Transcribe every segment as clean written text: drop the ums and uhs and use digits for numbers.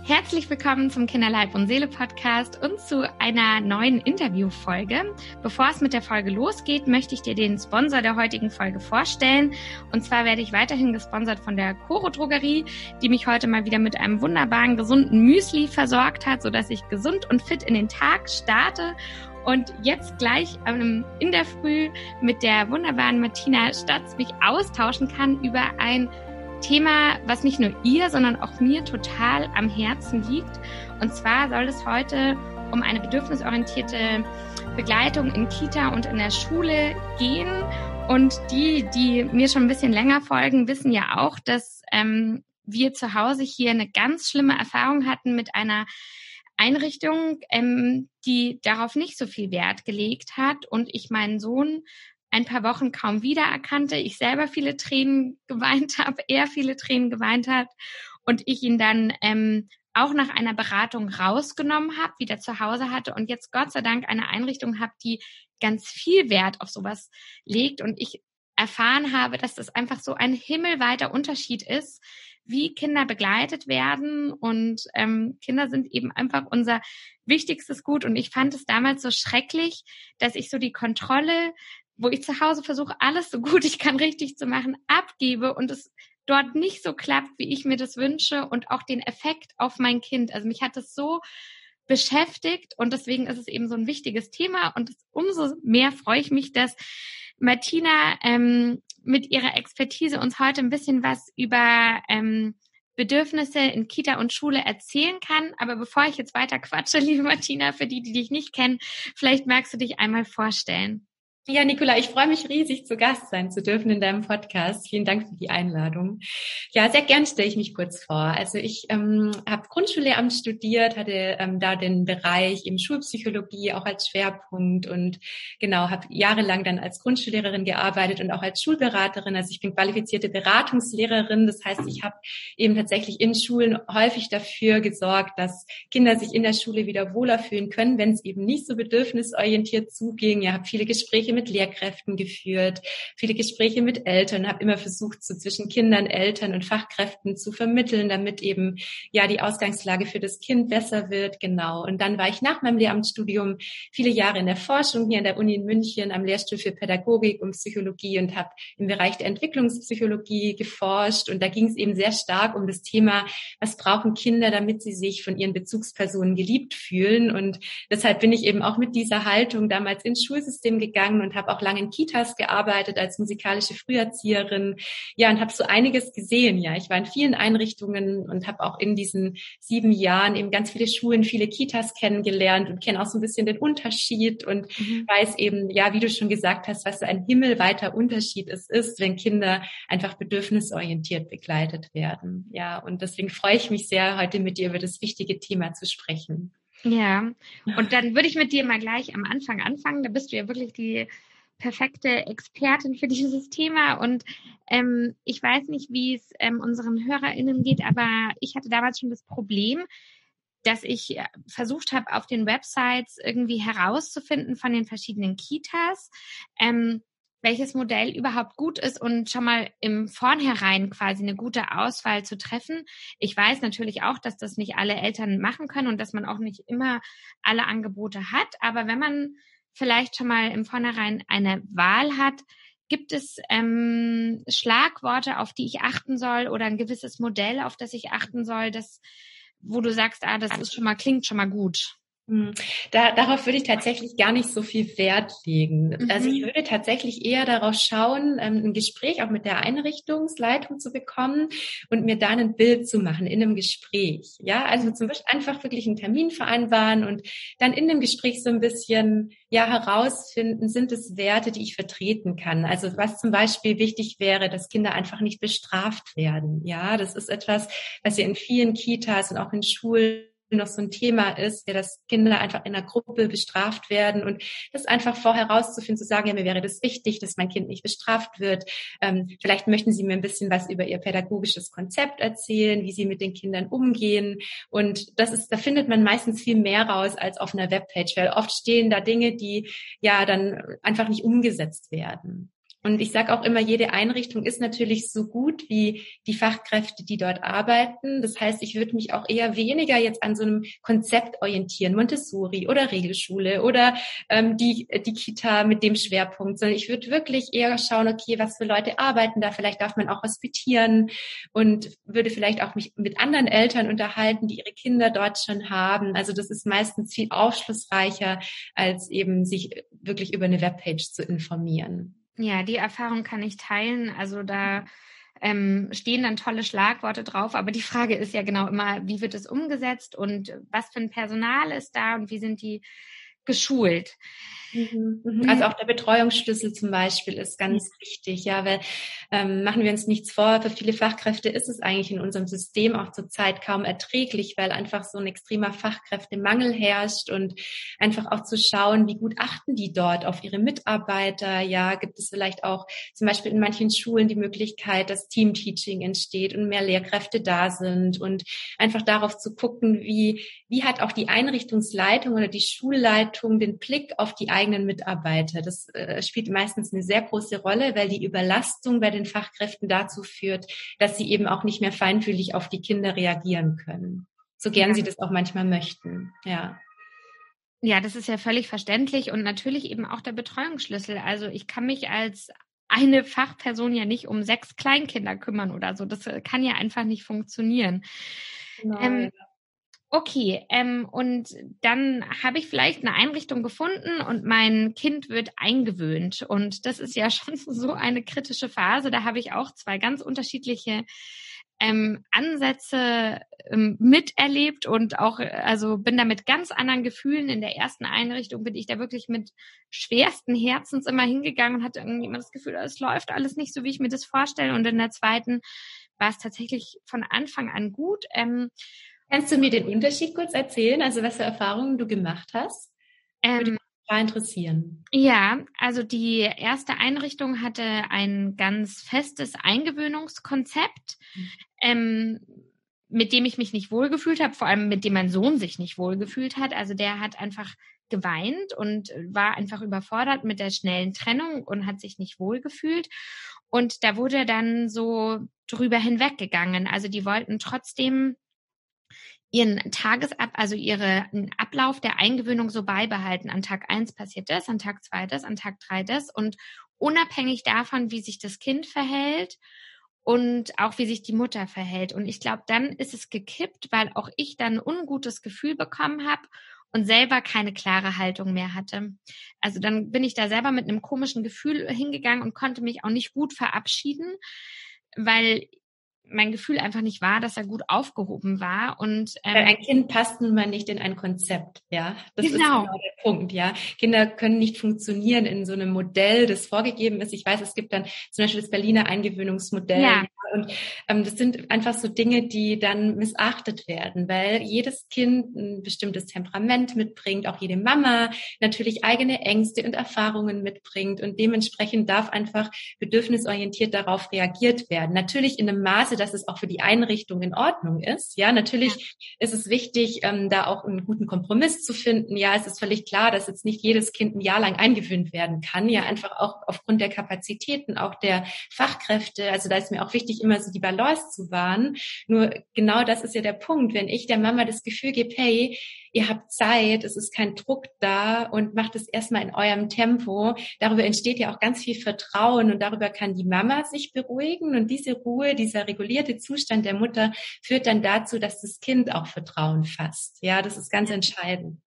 Herzlich willkommen zum Kinderleib und Seele Podcast und zu einer neuen Interviewfolge. Bevor es mit der Folge losgeht, möchte ich dir den Sponsor der heutigen Folge vorstellen. Und zwar werde ich weiterhin gesponsert von der Coro Drogerie, die mich heute mal wieder mit einem wunderbaren, gesunden Müsli versorgt hat, sodass ich gesund und fit in den Tag starte. Und jetzt gleich in der Früh mit der wunderbaren Martina Statz mich austauschen kann über ein Thema, was nicht nur ihr, sondern auch mir total am Herzen liegt. Und zwar soll es heute um eine bedürfnisorientierte Begleitung in Kita und in der Schule gehen. Und die mir schon ein bisschen länger folgen, wissen ja auch, dass wir zu Hause hier eine ganz schlimme Erfahrung hatten mit einer Einrichtung, die darauf nicht so viel Wert gelegt hat und ich meinen Sohn ein paar Wochen kaum wiedererkannte, ich selber viele Tränen geweint habe, er viele Tränen geweint hat und ich ihn dann auch nach einer Beratung rausgenommen habe, wieder zu Hause hatte und jetzt Gott sei Dank eine Einrichtung habe, die ganz viel Wert auf sowas legt und ich erfahren habe, dass das einfach so ein himmelweiter Unterschied ist, wie Kinder begleitet werden und Kinder sind eben einfach unser wichtigstes Gut und ich fand es damals so schrecklich, dass ich so die Kontrolle, wo ich zu Hause versuche, alles so gut ich kann richtig zu machen, abgebe und es dort nicht so klappt, wie ich mir das wünsche und auch den Effekt auf mein Kind. Also mich hat das so beschäftigt und deswegen ist es eben so ein wichtiges Thema und umso mehr freue ich mich, dass Martina mit ihrer Expertise uns heute ein bisschen was über Bedürfnisse in Kita und Schule erzählen kann. Aber bevor ich jetzt weiter quatsche, liebe Martina, für die dich nicht kennen, vielleicht magst du dich einmal vorstellen. Ja, Nicola, ich freue mich riesig, zu Gast sein zu dürfen in deinem Podcast. Vielen Dank für die Einladung. Ja, sehr gern stelle ich mich kurz vor. Also ich habe Grundschullehramt studiert, hatte da den Bereich eben Schulpsychologie auch als Schwerpunkt und genau, habe jahrelang dann als Grundschullehrerin gearbeitet und auch als Schulberaterin. Also ich bin qualifizierte Beratungslehrerin. Das heißt, ich habe eben tatsächlich in Schulen häufig dafür gesorgt, dass Kinder sich in der Schule wieder wohler fühlen können, wenn es eben nicht so bedürfnisorientiert zuging. Ja, habe viele Gespräche mit Lehrkräften geführt, viele Gespräche mit Eltern, habe immer versucht, so zwischen Kindern, Eltern und Fachkräften zu vermitteln, damit eben ja die Ausgangslage für das Kind besser wird. Genau. Und dann war ich nach meinem Lehramtsstudium viele Jahre in der Forschung hier an der Uni in München am Lehrstuhl für Pädagogik und Psychologie und habe im Bereich der Entwicklungspsychologie geforscht. Und da ging es eben sehr stark um das Thema, was brauchen Kinder, damit sie sich von ihren Bezugspersonen geliebt fühlen. Und deshalb bin ich eben auch mit dieser Haltung damals ins Schulsystem gegangen und habe auch lange in Kitas gearbeitet als musikalische Früherzieherin. Ja, und habe so einiges gesehen. Ja, ich war in vielen Einrichtungen und habe auch in diesen 7 Jahren eben ganz viele Schulen, viele Kitas kennengelernt und kenne auch so ein bisschen den Unterschied und weiß eben, ja, wie du schon gesagt hast, was so ein himmelweiter Unterschied es ist, wenn Kinder einfach bedürfnisorientiert begleitet werden. Ja, und deswegen freue ich mich sehr, heute mit dir über das wichtige Thema zu sprechen. Ja, und dann würde ich mit dir mal gleich am Anfang anfangen. Da bist du ja wirklich die perfekte Expertin für dieses Thema. Und ich weiß nicht, wie es unseren HörerInnen geht, aber ich hatte damals schon das Problem, dass ich versucht habe, auf den Websites irgendwie herauszufinden von den verschiedenen Kitas, welches Modell überhaupt gut ist und schon mal im Vornherein quasi eine gute Auswahl zu treffen. Ich weiß natürlich auch, dass das nicht alle Eltern machen können und dass man auch nicht immer alle Angebote hat. Aber wenn man vielleicht schon mal im Vornherein eine Wahl hat, gibt es Schlagworte, auf die ich achten soll oder ein gewisses Modell, auf das ich achten soll, wo du sagst, das ist klingt schon mal gut. Darauf würde ich tatsächlich gar nicht so viel Wert legen. Also ich würde tatsächlich eher darauf schauen, ein Gespräch auch mit der Einrichtungsleitung zu bekommen und mir da ein Bild zu machen in einem Gespräch. Ja, also zum Beispiel einfach wirklich einen Termin vereinbaren und dann in dem Gespräch so ein bisschen herausfinden, sind es Werte, die ich vertreten kann. Also was zum Beispiel wichtig wäre, dass Kinder einfach nicht bestraft werden. Ja, das ist etwas, was ja in vielen Kitas und auch in Schulen noch so ein Thema ist, dass Kinder einfach in einer Gruppe bestraft werden und das einfach vorher rauszufinden, zu sagen, ja, mir wäre das wichtig, dass mein Kind nicht bestraft wird. Vielleicht möchten Sie mir ein bisschen was über Ihr pädagogisches Konzept erzählen, wie Sie mit den Kindern umgehen. Und da findet man meistens viel mehr raus als auf einer Webpage, weil oft stehen da Dinge, die ja dann einfach nicht umgesetzt werden. Und ich sage auch immer, jede Einrichtung ist natürlich so gut wie die Fachkräfte, die dort arbeiten. Das heißt, ich würde mich auch eher weniger jetzt an so einem Konzept orientieren, Montessori oder Regelschule oder die Kita mit dem Schwerpunkt, sondern ich würde wirklich eher schauen, okay, was für Leute arbeiten da, vielleicht darf man auch hospitieren und würde vielleicht auch mich mit anderen Eltern unterhalten, die ihre Kinder dort schon haben. Also das ist meistens viel aufschlussreicher, als eben sich wirklich über eine Webpage zu informieren. Ja, die Erfahrung kann ich teilen. Also da stehen dann tolle Schlagworte drauf, aber die Frage ist ja genau immer, wie wird es umgesetzt und was für ein Personal ist da und wie sind die geschult? Also auch der Betreuungsschlüssel zum Beispiel ist ganz wichtig, ja, weil machen wir uns nichts vor, für viele Fachkräfte ist es eigentlich in unserem System auch zurzeit kaum erträglich, weil einfach so ein extremer Fachkräftemangel herrscht und einfach auch zu schauen, wie gut achten die dort auf ihre Mitarbeiter, ja, gibt es vielleicht auch zum Beispiel in manchen Schulen die Möglichkeit, dass Teamteaching entsteht und mehr Lehrkräfte da sind und einfach darauf zu gucken, wie hat auch die Einrichtungsleitung oder die Schulleitung den Blick auf die eigenen Mitarbeiter. Das spielt meistens eine sehr große Rolle, weil die Überlastung bei den Fachkräften dazu führt, dass sie eben auch nicht mehr feinfühlig auf die Kinder reagieren können. So gern sie das auch manchmal möchten, ja. Ja, das ist ja völlig verständlich und natürlich eben auch der Betreuungsschlüssel. Also ich kann mich als eine Fachperson ja nicht um 6 Kleinkinder kümmern oder so. Das kann ja einfach nicht funktionieren. Genau. Okay, und dann habe ich vielleicht eine Einrichtung gefunden und mein Kind wird eingewöhnt. Und das ist ja schon so eine kritische Phase. Da habe ich auch 2 ganz unterschiedliche Ansätze miterlebt und auch, also bin da mit ganz anderen Gefühlen. In der ersten Einrichtung bin ich da wirklich mit schwersten Herzens immer hingegangen und hatte irgendwie immer das Gefühl, es läuft alles nicht so, wie ich mir das vorstelle. Und in der zweiten war es tatsächlich von Anfang an gut. Kannst du mir den Unterschied kurz erzählen? Also was für Erfahrungen du gemacht hast? Würde mich total interessieren. Ja, also die erste Einrichtung hatte ein ganz festes Eingewöhnungskonzept, mit dem ich mich nicht wohlgefühlt habe, vor allem mit dem mein Sohn sich nicht wohlgefühlt hat. Also der hat einfach geweint und war einfach überfordert mit der schnellen Trennung und hat sich nicht wohlgefühlt. Und da wurde dann so drüber hinweggegangen. Also die wollten trotzdem ihren ihren Ablauf der Eingewöhnung so beibehalten. An Tag 1 passiert das, an Tag 2 das, an Tag 3 das. Und unabhängig davon, wie sich das Kind verhält und auch wie sich die Mutter verhält. Und ich glaube, dann ist es gekippt, weil auch ich dann ein ungutes Gefühl bekommen habe und selber keine klare Haltung mehr hatte. Also dann bin ich da selber mit einem komischen Gefühl hingegangen und konnte mich auch nicht gut verabschieden, weil mein Gefühl einfach nicht war, dass er gut aufgehoben war. Und weil ein Kind passt nun mal nicht in ein Konzept, ja. Das ist genau genau der Punkt, ja. Kinder können nicht funktionieren in so einem Modell, das vorgegeben ist. Ich weiß, es gibt dann zum Beispiel das Berliner Eingewöhnungsmodell. Ja. Und das sind einfach so Dinge, die dann missachtet werden, weil jedes Kind ein bestimmtes Temperament mitbringt, auch jede Mama natürlich eigene Ängste und Erfahrungen mitbringt und dementsprechend darf einfach bedürfnisorientiert darauf reagiert werden. Natürlich in einem Maße, dass es auch für die Einrichtung in Ordnung ist. Ja, natürlich ist es wichtig, da auch einen guten Kompromiss zu finden. Ja, es ist völlig klar, dass jetzt nicht jedes Kind ein Jahr lang eingewöhnt werden kann. Ja, einfach auch aufgrund der Kapazitäten, auch der Fachkräfte. Also da ist mir auch wichtig, immer so die Balance zu wahren. Nur genau das ist ja der Punkt. Wenn ich der Mama das Gefühl gebe, hey, ihr habt Zeit, es ist kein Druck da und macht es erstmal in eurem Tempo. Darüber entsteht ja auch ganz viel Vertrauen und darüber kann die Mama sich beruhigen und diese Ruhe, dieser regulierte Zustand der Mutter führt dann dazu, dass das Kind auch Vertrauen fasst. Ja, das ist ganz entscheidend.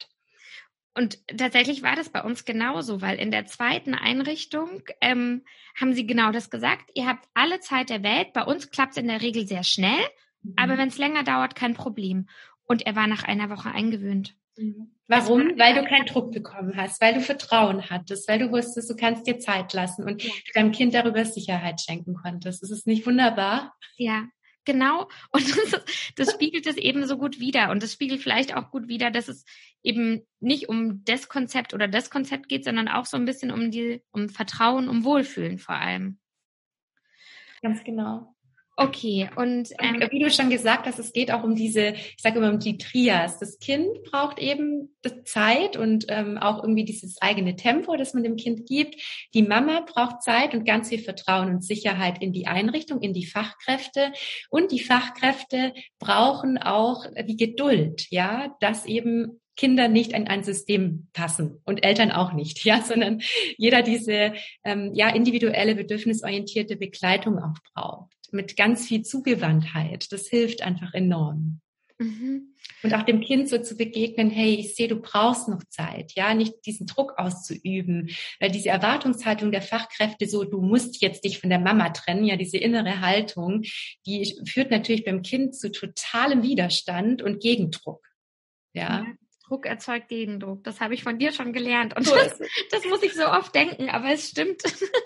Und tatsächlich war das bei uns genauso, weil in der zweiten Einrichtung haben sie genau das gesagt. Ihr habt alle Zeit der Welt. Bei uns klappt es in der Regel sehr schnell, aber wenn es länger dauert, kein Problem. Und er war nach einer Woche eingewöhnt. Warum? Weil du keinen Druck bekommen hast, weil du Vertrauen hattest, weil du wusstest, du kannst dir Zeit lassen und du deinem Kind darüber Sicherheit schenken konntest. Ist es nicht wunderbar? Ja, genau. Und das spiegelt es eben so gut wider. Und das spiegelt vielleicht auch gut wider, dass es eben nicht um das Konzept oder das Konzept geht, sondern auch so ein bisschen um Vertrauen, um Wohlfühlen vor allem. Ganz genau. Okay, und wie du schon gesagt hast, es geht auch um diese, ich sage immer um die Trias. Das Kind braucht eben Zeit und auch irgendwie dieses eigene Tempo, das man dem Kind gibt. Die Mama braucht Zeit und ganz viel Vertrauen und Sicherheit in die Einrichtung, in die Fachkräfte. Und die Fachkräfte brauchen auch die Geduld, ja, dass eben Kinder nicht in ein System passen und Eltern auch nicht, ja, sondern jeder diese individuelle, bedürfnisorientierte Begleitung auch braucht, mit ganz viel Zugewandtheit. Das hilft einfach enorm. Mhm. Und auch dem Kind so zu begegnen, hey, ich sehe, du brauchst noch Zeit, ja, nicht diesen Druck auszuüben, weil diese Erwartungshaltung der Fachkräfte so, du musst jetzt dich von der Mama trennen, ja, diese innere Haltung, die führt natürlich beim Kind zu totalem Widerstand und Gegendruck, ja. Druck erzeugt Gegendruck. Das habe ich von dir schon gelernt. Und So das muss ich so oft denken, aber es stimmt.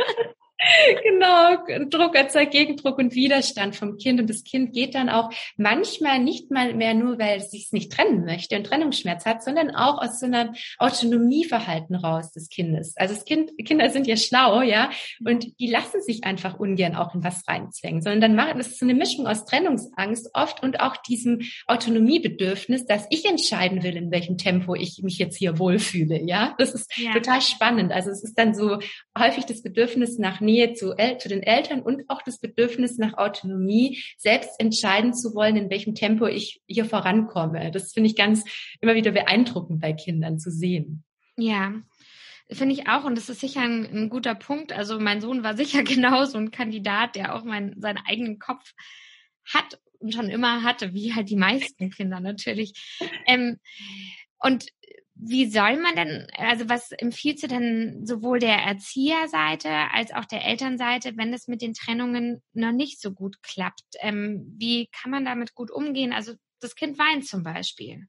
Genau, Druck erzeugt Gegendruck und Widerstand vom Kind. Und das Kind geht dann auch manchmal nicht mal mehr nur, weil es sich nicht trennen möchte und Trennungsschmerz hat, sondern auch aus so einem Autonomieverhalten raus des Kindes. Also Kinder sind ja schlau, ja, und die lassen sich einfach ungern auch in was reinzwängen, sondern dann das ist so eine Mischung aus Trennungsangst oft und auch diesem Autonomiebedürfnis, dass ich entscheiden will, in welchem Tempo ich mich jetzt hier wohlfühle, ja. Das ist total spannend. Also es ist dann so häufig das Bedürfnis nach Nähe zu den Eltern und auch das Bedürfnis nach Autonomie, selbst entscheiden zu wollen, in welchem Tempo ich hier vorankomme. Das finde ich immer wieder beeindruckend bei Kindern zu sehen. Ja, finde ich auch. Und das ist sicher ein guter Punkt. Also mein Sohn war sicher genauso ein Kandidat, der auch seinen eigenen Kopf hat und schon immer hatte, wie halt die meisten Kinder natürlich. Und wie soll man denn, also was empfiehlst du denn sowohl der Erzieherseite als auch der Elternseite, wenn es mit den Trennungen noch nicht so gut klappt? Wie kann man damit gut umgehen? Also das Kind weint zum Beispiel.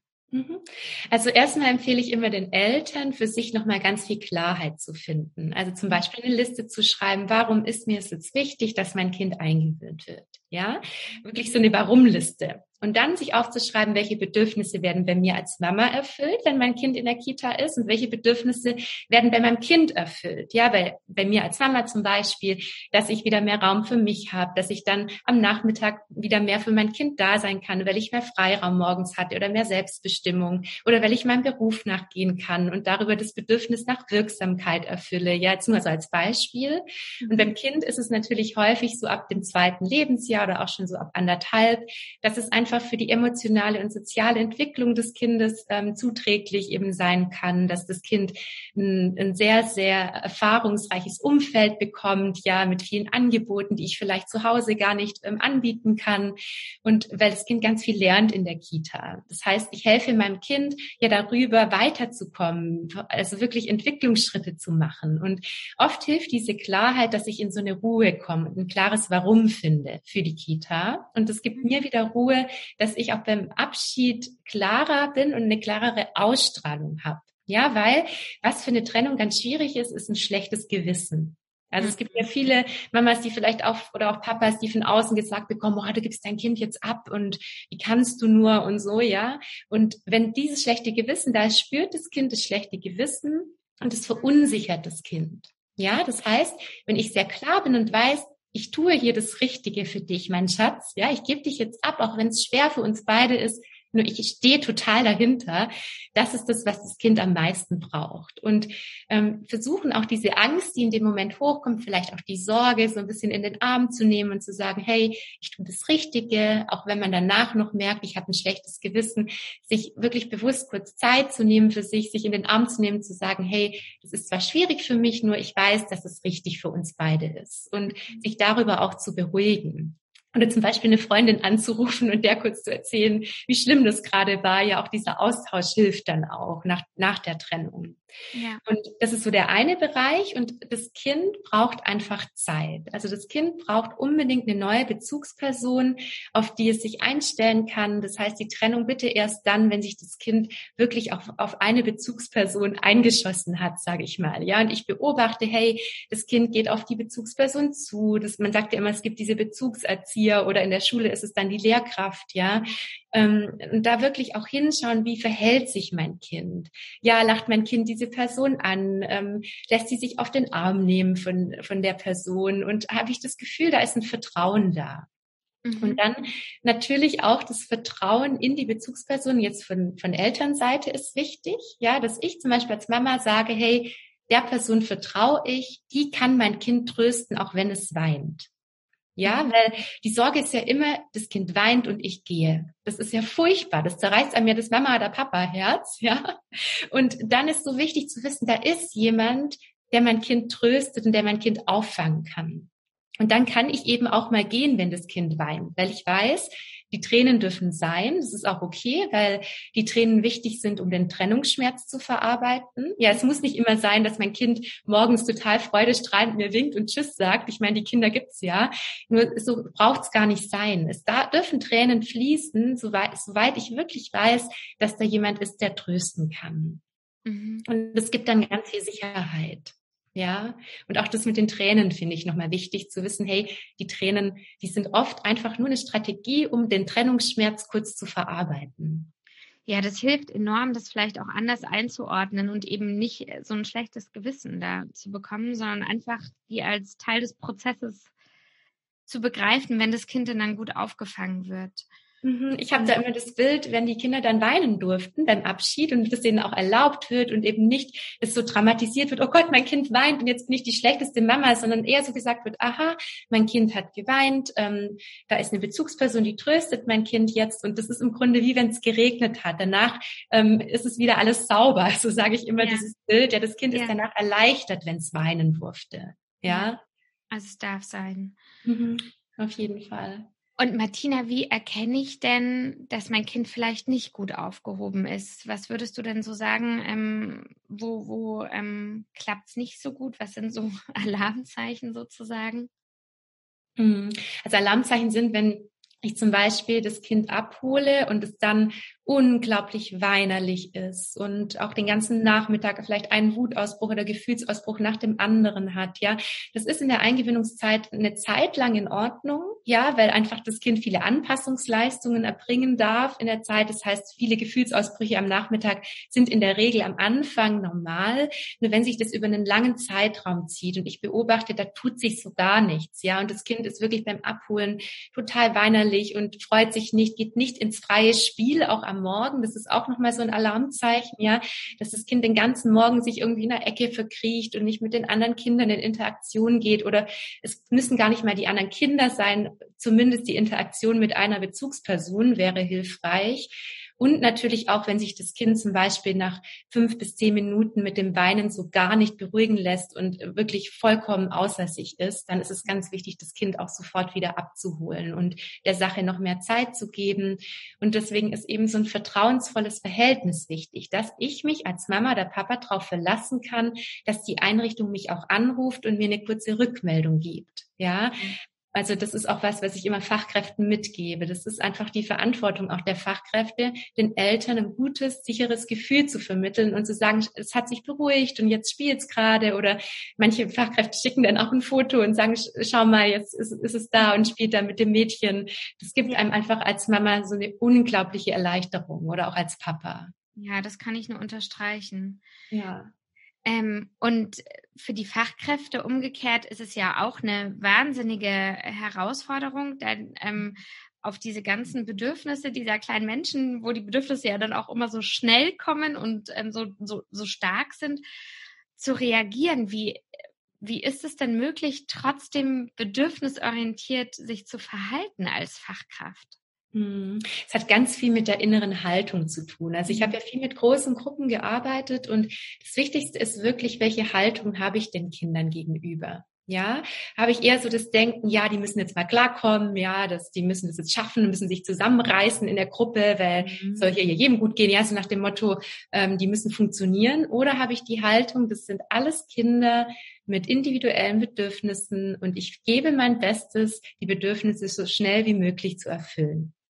Also erstmal empfehle ich immer den Eltern, für sich nochmal ganz viel Klarheit zu finden. Also zum Beispiel eine Liste zu schreiben, warum ist mir es jetzt wichtig, dass mein Kind eingewöhnt wird? Ja, wirklich so eine Warum-Liste. Und dann sich aufzuschreiben, welche Bedürfnisse werden bei mir als Mama erfüllt, wenn mein Kind in der Kita ist, und welche Bedürfnisse werden bei meinem Kind erfüllt. Ja, weil bei mir als Mama zum Beispiel, dass ich wieder mehr Raum für mich habe, dass ich dann am Nachmittag wieder mehr für mein Kind da sein kann, weil ich mehr Freiraum morgens hatte oder mehr Selbstbestimmung oder weil ich meinem Beruf nachgehen kann und darüber das Bedürfnis nach Wirksamkeit erfülle. Ja, jetzt nur so als Beispiel. Und beim Kind ist es natürlich häufig so ab dem 2. Lebensjahr oder auch schon so ab 1,5, dass es einfach für die emotionale und soziale Entwicklung des Kindes zuträglich eben sein kann, dass das Kind ein sehr, sehr erfahrungsreiches Umfeld bekommt, ja, mit vielen Angeboten, die ich vielleicht zu Hause gar nicht anbieten kann, und weil das Kind ganz viel lernt in der Kita. Das heißt, ich helfe meinem Kind ja darüber weiterzukommen, also wirklich Entwicklungsschritte zu machen, und oft hilft diese Klarheit, dass ich in so eine Ruhe komme und ein klares Warum finde für die Kita, und es gibt mir wieder Ruhe, dass ich auch beim Abschied klarer bin und eine klarere Ausstrahlung habe. Ja, weil was für eine Trennung ganz schwierig ist, ist ein schlechtes Gewissen. Also es gibt ja viele Mamas, die vielleicht auch, oder auch Papas, die von außen gesagt bekommen, du gibst dein Kind jetzt ab und wie kannst du nur und so, ja. Und wenn dieses schlechte Gewissen da ist, spürt das Kind das schlechte Gewissen und es verunsichert das Kind. Ja, das heißt, wenn ich sehr klar bin und weiß, ich tue hier das Richtige für dich, mein Schatz. Ja, ich gebe dich jetzt ab, auch wenn es schwer für uns beide ist. Nur ich stehe total dahinter. Das ist das, was das Kind am meisten braucht. Und versuchen auch diese Angst, die in dem Moment hochkommt, vielleicht auch die Sorge, so ein bisschen in den Arm zu nehmen und zu sagen, hey, ich tue das Richtige, auch wenn man danach noch merkt, ich habe ein schlechtes Gewissen, sich wirklich bewusst kurz Zeit zu nehmen für sich in den Arm zu nehmen, zu sagen, hey, das ist zwar schwierig für mich, nur ich weiß, dass es richtig für uns beide ist, und sich darüber auch zu beruhigen. Oder zum Beispiel eine Freundin anzurufen und der kurz zu erzählen, wie schlimm das gerade war. Ja, auch dieser Austausch hilft dann auch nach der Trennung. Ja. Und das ist so der eine Bereich, und das Kind braucht einfach Zeit. Also das Kind braucht unbedingt eine neue Bezugsperson, auf die es sich einstellen kann. Das heißt, die Trennung bitte erst dann, wenn sich das Kind wirklich auf eine Bezugsperson eingeschossen hat, sage ich mal. Ja, und ich beobachte, hey, das Kind geht auf die Bezugsperson zu. Man sagt ja immer, es gibt diese Bezugserzieher, oder in der Schule ist es dann die Lehrkraft, ja. Und da wirklich auch hinschauen, wie verhält sich mein Kind? Ja, lacht mein Kind diese Person an? Lässt sie sich auf den Arm nehmen von der Person? Und habe ich das Gefühl, da ist ein Vertrauen da? Und dann natürlich auch das Vertrauen in die Bezugsperson jetzt von Elternseite ist wichtig, ja, dass ich zum Beispiel als Mama sage, hey, der Person vertraue ich, die kann mein Kind trösten, auch wenn es weint. Ja, weil die Sorge ist ja immer, das Kind weint und ich gehe. Das ist ja furchtbar. Das zerreißt einem ja das Mama- oder Papa-Herz, ja. Und dann ist so wichtig zu wissen, da ist jemand, der mein Kind tröstet und der mein Kind auffangen kann. Und dann kann ich eben auch mal gehen, wenn das Kind weint, weil ich weiß, die Tränen dürfen sein. Das ist auch okay, weil die Tränen wichtig sind, um den Trennungsschmerz zu verarbeiten. Ja, es muss nicht immer sein, dass mein Kind morgens total freudestrahlend mir winkt und Tschüss sagt. Ich meine, die Kinder gibt's ja. Nur so braucht's gar nicht sein. Dürfen Tränen fließen, soweit ich wirklich weiß, dass da jemand ist, der trösten kann. Und es gibt dann ganz viel Sicherheit. Ja, und auch das mit den Tränen finde ich nochmal wichtig zu wissen, hey, die Tränen, die sind oft einfach nur eine Strategie, um den Trennungsschmerz kurz zu verarbeiten. Ja, das hilft enorm, das vielleicht auch anders einzuordnen und eben nicht so ein schlechtes Gewissen da zu bekommen, sondern einfach die als Teil des Prozesses zu begreifen, wenn das Kind dann gut aufgefangen wird. Ich habe da immer das Bild, wenn die Kinder dann weinen durften beim Abschied und das denen auch erlaubt wird und eben nicht es so dramatisiert wird, oh Gott, mein Kind weint und jetzt bin ich die schlechteste Mama, sondern eher so gesagt wird, aha, mein Kind hat geweint, da ist eine Bezugsperson, die tröstet mein Kind jetzt und das ist im Grunde wie wenn es geregnet hat. Danach ist es wieder alles sauber, so sage ich immer dieses Bild. Ja, das Kind ist danach erleichtert, wenn es weinen durfte. Ja. Also es darf sein. Auf jeden Fall. Und Martina, wie erkenne ich denn, dass mein Kind vielleicht nicht gut aufgehoben ist? Was würdest du denn so sagen, wo klappt es nicht so gut? Was sind so Alarmzeichen sozusagen? Also Alarmzeichen sind, wenn ich zum Beispiel das Kind abhole und es dann unglaublich weinerlich ist und auch den ganzen Nachmittag vielleicht einen Wutausbruch oder Gefühlsausbruch nach dem anderen hat, ja. Das ist in der Eingewöhnungszeit eine Zeit lang in Ordnung, ja, weil einfach das Kind viele Anpassungsleistungen erbringen darf in der Zeit. Das heißt, viele Gefühlsausbrüche am Nachmittag sind in der Regel am Anfang normal. Nur wenn sich das über einen langen Zeitraum zieht und ich beobachte, da tut sich so gar nichts, ja. Und das Kind ist wirklich beim Abholen total weinerlich und freut sich nicht, geht nicht ins freie Spiel, auch am Morgen. Das ist auch nochmal so ein Alarmzeichen, ja, dass das Kind den ganzen Morgen sich irgendwie in der Ecke verkriecht und nicht mit den anderen Kindern in Interaktion geht oder es müssen gar nicht mal die anderen Kinder sein, zumindest die Interaktion mit einer Bezugsperson wäre hilfreich. Und natürlich auch, wenn sich das Kind zum Beispiel nach 5 bis 10 Minuten mit dem Weinen so gar nicht beruhigen lässt und wirklich vollkommen außer sich ist, dann ist es ganz wichtig, das Kind auch sofort wieder abzuholen und der Sache noch mehr Zeit zu geben. Und deswegen ist eben so ein vertrauensvolles Verhältnis wichtig, dass ich mich als Mama oder Papa darauf verlassen kann, dass die Einrichtung mich auch anruft und mir eine kurze Rückmeldung gibt. Ja, also das ist auch was ich immer Fachkräften mitgebe. Das ist einfach die Verantwortung auch der Fachkräfte, den Eltern ein gutes, sicheres Gefühl zu vermitteln und zu sagen, es hat sich beruhigt und jetzt spielt's gerade. Oder manche Fachkräfte schicken dann auch ein Foto und sagen, schau mal, jetzt ist es da und spielt da mit dem Mädchen. Das gibt einem einfach als Mama so eine unglaubliche Erleichterung oder auch als Papa. Ja, das kann ich nur unterstreichen. Ja. Und für die Fachkräfte umgekehrt ist es ja auch eine wahnsinnige Herausforderung, denn auf diese ganzen Bedürfnisse dieser kleinen Menschen, wo die Bedürfnisse ja dann auch immer so schnell kommen und so stark sind, zu reagieren. Wie ist es denn möglich, trotzdem bedürfnisorientiert sich zu verhalten als Fachkraft? Es hat ganz viel mit der inneren Haltung zu tun. Also ich habe ja viel mit großen Gruppen gearbeitet und das Wichtigste ist wirklich, welche Haltung habe ich den Kindern gegenüber? Ja, habe ich eher so das Denken, ja, die müssen jetzt mal klarkommen, ja, die müssen das jetzt schaffen, müssen sich zusammenreißen in der Gruppe, weil soll hier jedem gut gehen, ja, so nach dem Motto, die müssen funktionieren. Oder habe ich die Haltung, das sind alles Kinder mit individuellen Bedürfnissen und ich gebe mein Bestes, die Bedürfnisse so schnell wie möglich zu erfüllen.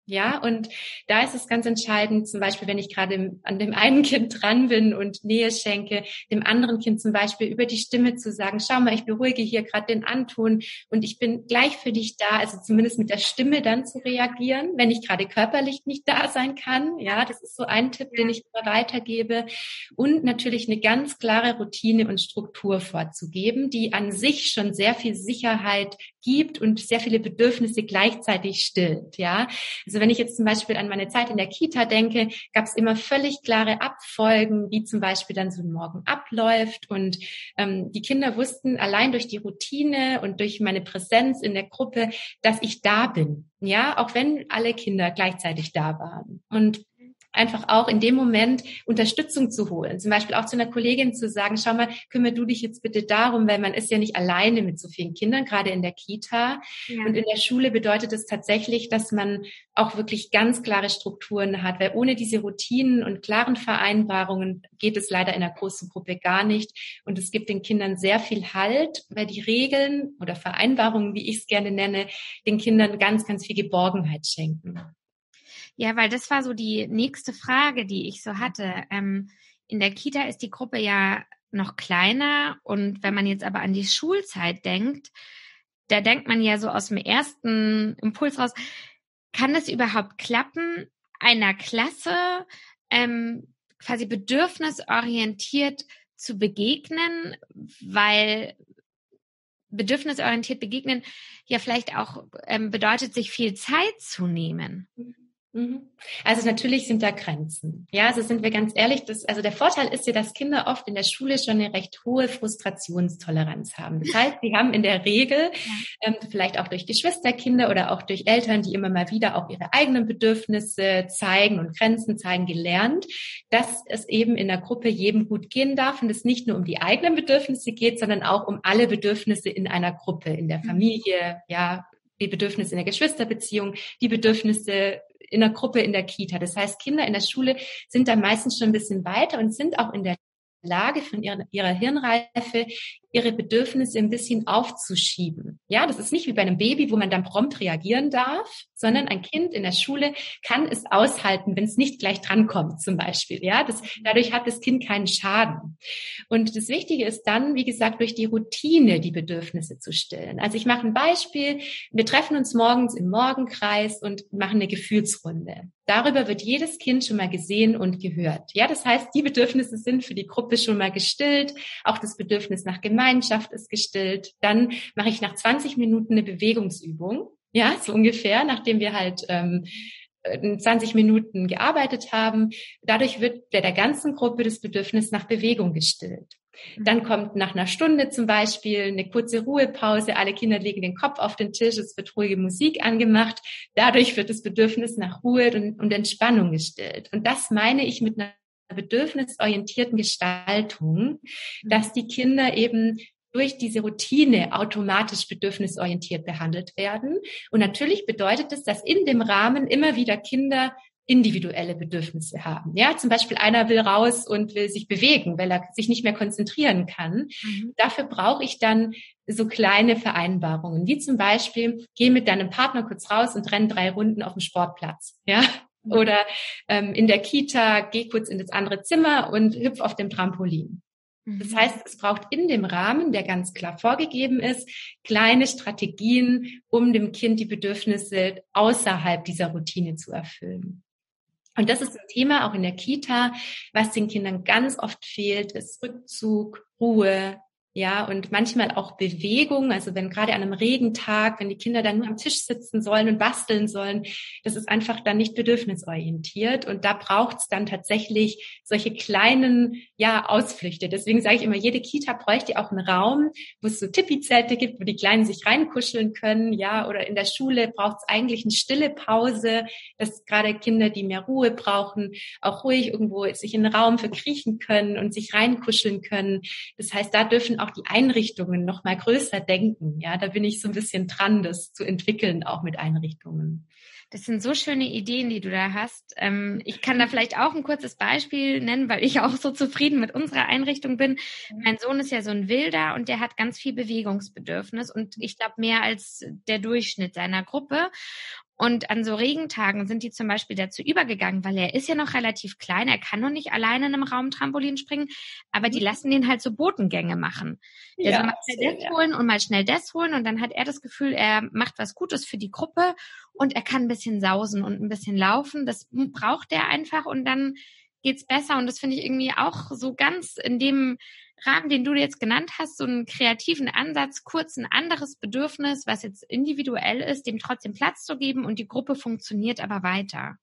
Ja, und da ist es ganz entscheidend, zum Beispiel, wenn ich gerade an dem einen Kind dran bin und Nähe schenke, dem anderen Kind zum Beispiel über die Stimme zu sagen, schau mal, ich beruhige hier gerade den Anton und ich bin gleich für dich da, also zumindest mit der Stimme dann zu reagieren, wenn ich gerade körperlich nicht da sein kann. Ja, das ist so ein Tipp, den ich immer weitergebe. Und natürlich eine ganz klare Routine und Struktur vorzugeben, die an sich schon sehr viel Sicherheit gibt und sehr viele Bedürfnisse gleichzeitig stillt. Ja, also wenn ich jetzt zum Beispiel an meine Zeit in der Kita denke, gab es immer völlig klare Abfolgen, wie zum Beispiel dann so ein Morgen abläuft. Und die Kinder wussten allein durch die Routine und durch meine Präsenz in der Gruppe, dass ich da bin. Ja, auch wenn alle Kinder gleichzeitig da waren. Und einfach auch in dem Moment Unterstützung zu holen. Zum Beispiel auch zu einer Kollegin zu sagen, schau mal, kümmere du dich jetzt bitte darum, weil man ist ja nicht alleine mit so vielen Kindern, gerade in der Kita. Ja. Und in der Schule bedeutet es tatsächlich, dass man auch wirklich ganz klare Strukturen hat, weil ohne diese Routinen und klaren Vereinbarungen geht es leider in einer großen Gruppe gar nicht. Und es gibt den Kindern sehr viel Halt, weil die Regeln oder Vereinbarungen, wie ich es gerne nenne, den Kindern ganz, ganz viel Geborgenheit schenken. Ja, weil das war so die nächste Frage, die ich so hatte. In der Kita ist die Gruppe ja noch kleiner und wenn man jetzt aber an die Schulzeit denkt, da denkt man ja so aus dem ersten Impuls raus, kann es überhaupt klappen, einer Klasse quasi bedürfnisorientiert zu begegnen, weil bedürfnisorientiert begegnen ja vielleicht auch bedeutet, sich viel Zeit zu nehmen. Also natürlich sind da Grenzen. Ja, also sind wir ganz ehrlich, also der Vorteil ist ja, dass Kinder oft in der Schule schon eine recht hohe Frustrationstoleranz haben. Das heißt, sie haben in der Regel, vielleicht auch durch Geschwisterkinder oder auch durch Eltern, die immer mal wieder auch ihre eigenen Bedürfnisse zeigen und Grenzen zeigen, gelernt, dass es eben in der Gruppe jedem gut gehen darf und es nicht nur um die eigenen Bedürfnisse geht, sondern auch um alle Bedürfnisse in einer Gruppe, in der Familie, ja, die Bedürfnisse in der Geschwisterbeziehung, die Bedürfnisse in der Gruppe in der Kita. Das heißt, Kinder in der Schule sind da meistens schon ein bisschen weiter und sind auch in der Lage von ihrer Hirnreife, ihre Bedürfnisse ein bisschen aufzuschieben. Ja, das ist nicht wie bei einem Baby, wo man dann prompt reagieren darf, sondern ein Kind in der Schule kann es aushalten, wenn es nicht gleich drankommt, zum Beispiel. Ja, dadurch hat das Kind keinen Schaden. Und das Wichtige ist dann, wie gesagt, durch die Routine die Bedürfnisse zu stillen. Also ich mache ein Beispiel. Wir treffen uns morgens im Morgenkreis und machen eine Gefühlsrunde. Darüber wird jedes Kind schon mal gesehen und gehört. Ja, das heißt, die Bedürfnisse sind für die Gruppe schon mal gestillt. Auch das Bedürfnis nach Gemeinschaft ist gestillt. Dann mache ich nach 20 Minuten eine Bewegungsübung. Ja, so ungefähr, nachdem wir halt 20 Minuten gearbeitet haben. Dadurch wird bei der ganzen Gruppe das Bedürfnis nach Bewegung gestillt. Dann kommt nach einer Stunde zum Beispiel eine kurze Ruhepause. Alle Kinder legen den Kopf auf den Tisch, es wird ruhige Musik angemacht. Dadurch wird das Bedürfnis nach Ruhe und Entspannung gestillt. Und das meine ich mit einer bedürfnisorientierten Gestaltung, dass die Kinder eben durch diese Routine automatisch bedürfnisorientiert behandelt werden. Und natürlich bedeutet es, dass in dem Rahmen immer wieder Kinder individuelle Bedürfnisse haben. Ja, zum Beispiel einer will raus und will sich bewegen, weil er sich nicht mehr konzentrieren kann. Dafür brauche ich dann so kleine Vereinbarungen, wie zum Beispiel, geh mit deinem Partner kurz raus und renn 3 Runden auf dem Sportplatz. Ja, oder in der Kita, geh kurz in das andere Zimmer und hüpf auf dem Trampolin. Das heißt, es braucht in dem Rahmen, der ganz klar vorgegeben ist, kleine Strategien, um dem Kind die Bedürfnisse außerhalb dieser Routine zu erfüllen. Und das ist ein Thema auch in der Kita, was den Kindern ganz oft fehlt, ist Rückzug, Ruhe, ja, und manchmal auch Bewegung. Also wenn gerade an einem Regentag, wenn die Kinder dann nur am Tisch sitzen sollen und basteln sollen, das ist einfach dann nicht bedürfnisorientiert. Und da braucht es dann tatsächlich solche kleinen, ja, Ausflüchte. Deswegen sage ich immer, jede Kita bräuchte auch einen Raum, wo es so Tipi-Zelte gibt, wo die Kleinen sich reinkuscheln können, ja, oder in der Schule braucht es eigentlich eine stille Pause, dass gerade Kinder, die mehr Ruhe brauchen, auch ruhig irgendwo sich in einen Raum verkriechen können und sich reinkuscheln können. Das heißt, da dürfen auch die Einrichtungen noch mal größer denken. Ja, da bin ich so ein bisschen dran, das zu entwickeln, auch mit Einrichtungen. Das sind so schöne Ideen, die du da hast. Ich kann da vielleicht auch ein kurzes Beispiel nennen, weil ich auch so zufrieden mit unserer Einrichtung bin. Mein Sohn ist ja so ein Wilder und der hat ganz viel Bewegungsbedürfnis und ich glaube mehr als der Durchschnitt seiner Gruppe. Und an so Regentagen sind die zum Beispiel dazu übergegangen, weil er ist ja noch relativ klein, er kann noch nicht alleine in einem Raum Trampolin springen, aber die lassen den halt so Botengänge machen. Der soll mal schnell das holen und mal schnell das holen und dann hat er das Gefühl, er macht was Gutes für die Gruppe und er kann ein bisschen sausen und ein bisschen laufen. Das braucht er einfach und dann geht's besser. Und das finde ich irgendwie auch so ganz in dem Rahmen, den du jetzt genannt hast, so einen kreativen Ansatz, kurz ein anderes Bedürfnis, was jetzt individuell ist, dem trotzdem Platz zu geben und die Gruppe funktioniert aber weiter.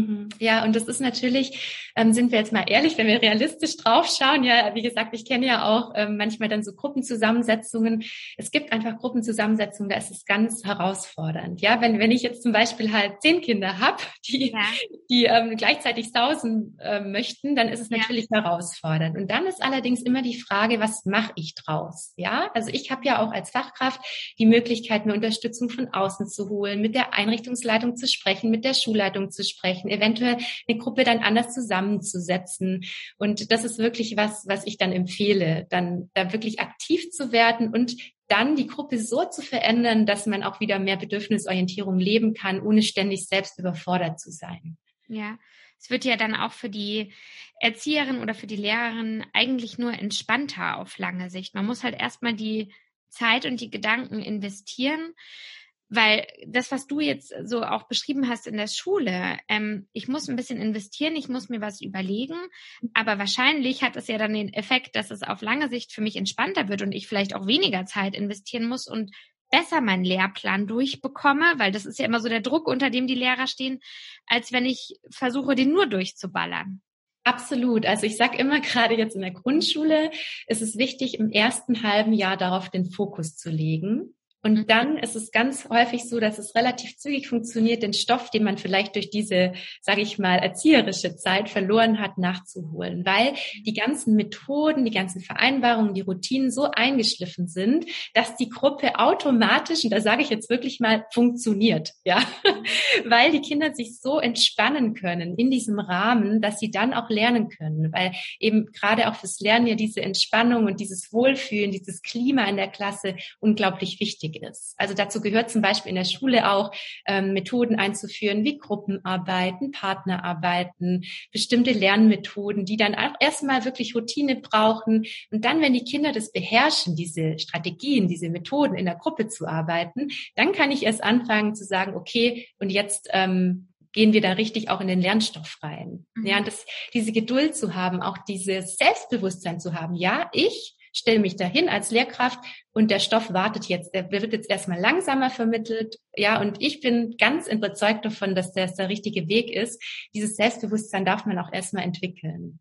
Ja, und das ist natürlich, sind wir jetzt mal ehrlich, wenn wir realistisch draufschauen, ja, wie gesagt, ich kenne ja auch manchmal dann so Gruppenzusammensetzungen. Es gibt einfach Gruppenzusammensetzungen, da ist es ganz herausfordernd. Ja, wenn ich jetzt zum Beispiel halt 10 Kinder habe, die gleichzeitig sausen möchten, dann ist es natürlich herausfordernd. Und dann ist allerdings immer die Frage, was mache ich draus? Ja, also ich habe ja auch als Fachkraft die Möglichkeit, mir Unterstützung von außen zu holen, mit der Einrichtungsleitung zu sprechen, mit der Schulleitung zu sprechen, eventuell eine Gruppe dann anders zusammenzusetzen. Und das ist wirklich was ich dann empfehle, dann da wirklich aktiv zu werden und dann die Gruppe so zu verändern, dass man auch wieder mehr Bedürfnisorientierung leben kann, ohne ständig selbst überfordert zu sein. Ja, es wird ja dann auch für die Erzieherin oder für die Lehrerin eigentlich nur entspannter auf lange Sicht. Man muss halt erstmal die Zeit und die Gedanken investieren. Weil das, was du jetzt so auch beschrieben hast in der Schule, ich muss ein bisschen investieren, ich muss mir was überlegen, aber wahrscheinlich hat es ja dann den Effekt, dass es auf lange Sicht für mich entspannter wird und ich vielleicht auch weniger Zeit investieren muss und besser meinen Lehrplan durchbekomme, weil das ist ja immer so der Druck, unter dem die Lehrer stehen, als wenn ich versuche, den nur durchzuballern. Absolut. Also ich sage immer, gerade jetzt in der Grundschule ist es wichtig, im ersten halben Jahr darauf den Fokus zu legen. Und dann ist es ganz häufig so, dass es relativ zügig funktioniert, den Stoff, den man vielleicht durch diese, sage ich mal, erzieherische Zeit verloren hat, nachzuholen. Weil die ganzen Methoden, die ganzen Vereinbarungen, die Routinen so eingeschliffen sind, dass die Gruppe automatisch, und da sage ich jetzt wirklich mal, funktioniert. Ja, weil die Kinder sich so entspannen können in diesem Rahmen, dass sie dann auch lernen können. Weil eben gerade auch fürs Lernen ja diese Entspannung und dieses Wohlfühlen, dieses Klima in der Klasse unglaublich wichtig ist. Also dazu gehört zum Beispiel in der Schule auch Methoden einzuführen wie Gruppenarbeiten, Partnerarbeiten, bestimmte Lernmethoden, die dann auch erstmal wirklich Routine brauchen. Und dann, wenn die Kinder das beherrschen, diese Strategien, diese Methoden in der Gruppe zu arbeiten, dann kann ich erst anfangen zu sagen, okay, und jetzt gehen wir da richtig auch in den Lernstoff rein. Ja, und diese Geduld zu haben, auch dieses Selbstbewusstsein zu haben. Ja, ich stelle mich dahin als Lehrkraft und der Stoff wartet jetzt, der wird jetzt erstmal langsamer vermittelt. Ja, und ich bin ganz überzeugt davon, dass das der richtige Weg ist. Dieses Selbstbewusstsein darf man auch erstmal entwickeln.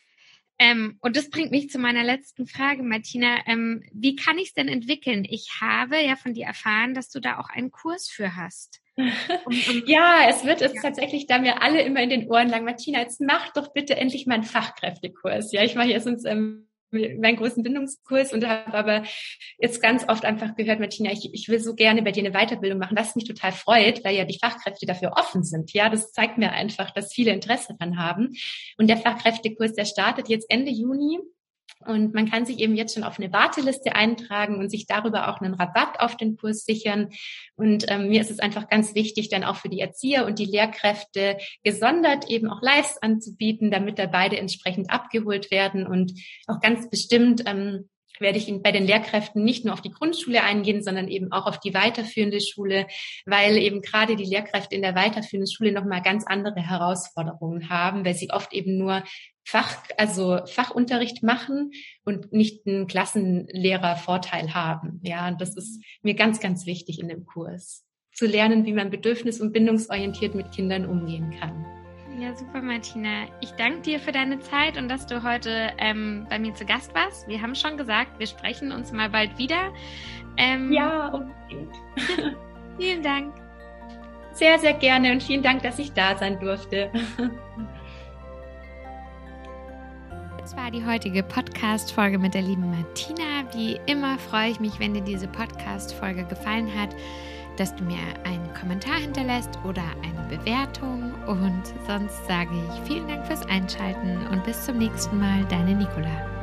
Und das bringt mich zu meiner letzten Frage, Martina. Wie kann ich es denn entwickeln? Ich habe ja von dir erfahren, dass du da auch einen Kurs für hast. Ja, es wird jetzt tatsächlich, da mir alle immer in den Ohren lang, Martina, jetzt mach doch bitte endlich mal einen Fachkräftekurs. Ja, ich mache jetzt uns meinen großen Bindungskurs und habe aber jetzt ganz oft einfach gehört, Martina, ich will so gerne bei dir eine Weiterbildung machen, was mich total freut, weil ja die Fachkräfte dafür offen sind. Ja, das zeigt mir einfach, dass viele Interesse daran haben. Und der Fachkräftekurs, der startet jetzt Ende Juni. Und man kann sich eben jetzt schon auf eine Warteliste eintragen und sich darüber auch einen Rabatt auf den Kurs sichern. Und mir ist es einfach ganz wichtig, dann auch für die Erzieher und die Lehrkräfte gesondert eben auch Lives anzubieten, damit da beide entsprechend abgeholt werden. Und auch ganz bestimmt werde ich bei den Lehrkräften nicht nur auf die Grundschule eingehen, sondern eben auch auf die weiterführende Schule, weil eben gerade die Lehrkräfte in der weiterführenden Schule nochmal ganz andere Herausforderungen haben, weil sie oft eben nur Fachunterricht machen und nicht einen Klassenlehrervorteil haben. Ja, und das ist mir ganz, ganz wichtig in dem Kurs, zu lernen, wie man bedürfnis- und bindungsorientiert mit Kindern umgehen kann. Ja, super, Martina. Ich danke dir für deine Zeit und dass du heute bei mir zu Gast warst. Wir haben schon gesagt, wir sprechen uns mal bald wieder. Ja, unbedingt. Vielen Dank. Sehr, sehr gerne und vielen Dank, dass ich da sein durfte. Das war die heutige Podcast-Folge mit der lieben Martina. Wie immer freue ich mich, wenn dir diese Podcast-Folge gefallen hat, dass du mir einen Kommentar hinterlässt oder eine Bewertung. Und sonst sage ich vielen Dank fürs Einschalten und bis zum nächsten Mal, deine Nicola.